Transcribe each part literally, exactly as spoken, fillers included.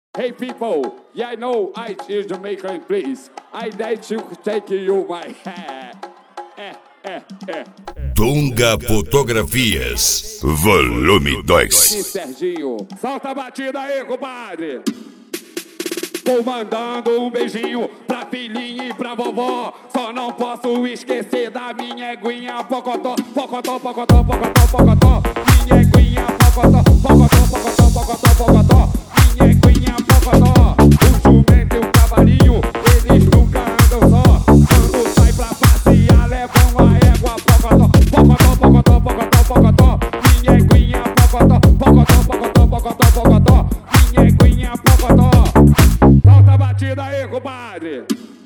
Hey people, yeah I know I is Jamaican please. I need to take you my hair. É, é, é. Tunga Fotografias, volume dois. Serginho, solta a batida aí, compadre. Vou mandando um beijinho pra filhinha e pra vovó. Só não posso esquecer da minha eguinha Pocotó, Pocotó, Pocotó, Pocotó, Pocotó. Minha eguinha Pocotó, Pocotó, Pocotó, Pocotó, Pocotó. Minha eguinha Pocotó. O jumento e o cavalinho, eles nunca andam só. Quando sai pra passear, levam a égua Pocotó, Pocotó, Pocotó, Pocotó, Pocotó. Minha eguinha Pocotó, Pocotó, Pocotó, Pocotó, Pocotó. Minha eguinha Pocotó. Solta a batida aí, compadre.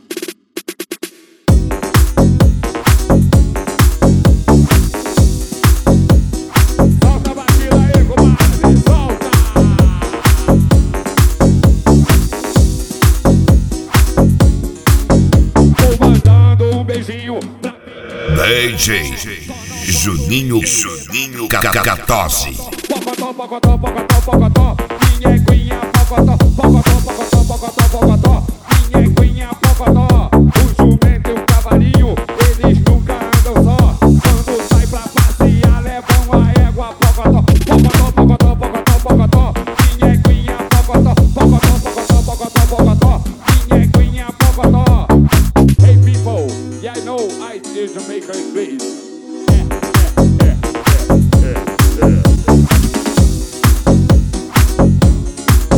Solta a batida aí, compadre. Solta. Vou mandando um beijinho pra D J Juninho Juninho Cacatosse. Pocotó, Pocotó, Pocotó, Pocotó. Minha eguinha Pocotó, Pocotó, Pocotó, Pocotó, Pocotó. Minha eguinha Pocotó. O jumento e o cavalinho, eles nunca andam só. Quando sai pra passear, levam a égua Pocotó, Pocotó, Pocotó, Pocotó, Pocotó. Minha eguinha Pocotó, Pocotó, Pocotó, Pocotó, Pocotó. Minha eguinha Pocotó. Hey people, yeah I know I is Jamaican please.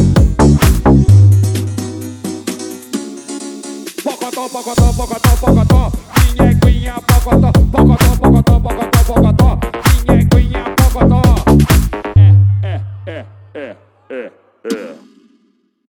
Pocotó, Pocotó, Pocotó, Pocotó.